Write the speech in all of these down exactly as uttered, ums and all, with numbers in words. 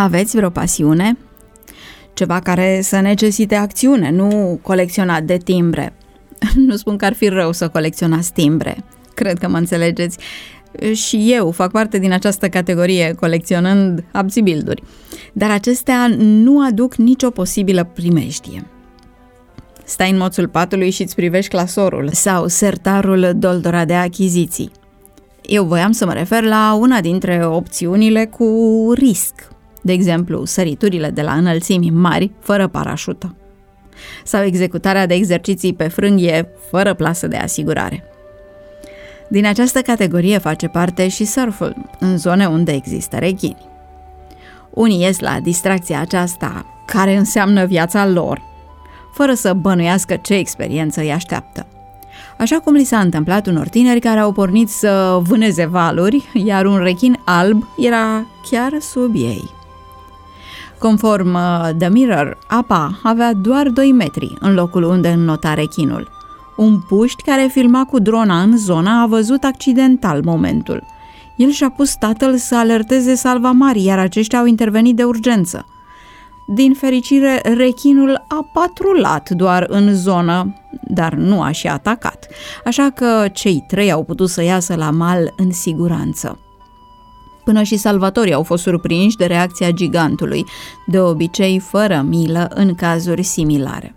Aveți vreo pasiune? Ceva care să necesite acțiune, nu colecționat de timbre. Nu spun că ar fi rău să colecționați timbre. Cred că mă înțelegeți. Și eu fac parte din această categorie, colecționând abțibilduri. Dar acestea nu aduc nicio posibilă primejdie. Stai în moțul patului și îți privești clasorul sau sertarul doldora de achiziții. Eu voiam să mă refer la una dintre opțiunile cu risc. De exemplu, săriturile de la înălțimi mari fără parașută. Sau executarea de exerciții pe frânghie fără plasă de asigurare. Din această categorie face parte și surful, în zone unde există rechini. Unii ies la distracția aceasta, care înseamnă viața lor, fără să bănuiască ce experiență îi așteaptă. Așa cum li s-a întâmplat unor tineri care au pornit să vâneze valuri, iar un rechin alb era chiar sub ei. Conform The Mirror, apa avea doar doi metri în locul unde înnota rechinul. Un puști care filma cu drona în zona a văzut accidental momentul. El și-a pus tatăl să alerteze salvamarii, iar aceștia au intervenit de urgență. Din fericire, rechinul a patrulat doar în zonă, dar nu a și atacat, așa că cei trei au putut să iasă la mal în siguranță. Până și salvatorii au fost surprinși de reacția gigantului, de obicei fără milă în cazuri similare.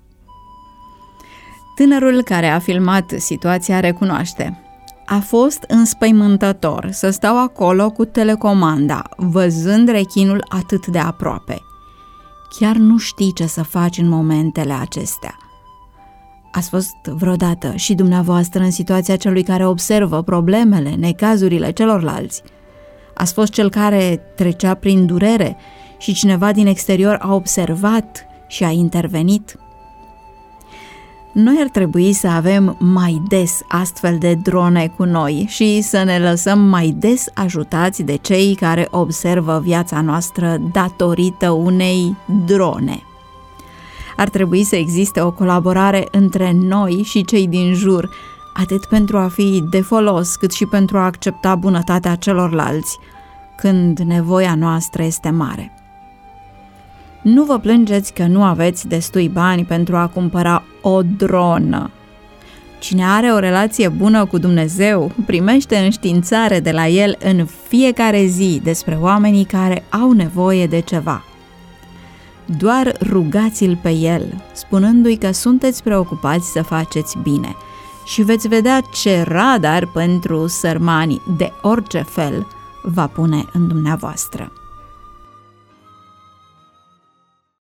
Tânărul care a filmat situația recunoaște: a fost înspăimântător să stau acolo cu telecomanda, văzând rechinul atât de aproape. Chiar nu știi ce să faci în momentele acestea. Ați fost vreodată și dumneavoastră în situația celui care observă problemele, necazurile celorlalți? Ați fost cel care trecea prin durere și cineva din exterior a observat și a intervenit? Noi ar trebui să avem mai des astfel de drone cu noi și să ne lăsăm mai des ajutați de cei care observă viața noastră datorită unei drone. Ar trebui să existe o colaborare între noi și cei din jur, atât pentru a fi de folos, cât și pentru a accepta bunătatea celorlalți, când nevoia noastră este mare. Nu vă plângeți că nu aveți destui bani pentru a cumpăra o dronă. Cine are o relație bună cu Dumnezeu primește înștiințare de la El în fiecare zi despre oamenii care au nevoie de ceva. Doar rugați-L pe El, spunându-i că sunteți preocupați să faceți bine și veți vedea ce radar pentru sărmani de orice fel va pune în dumneavoastră.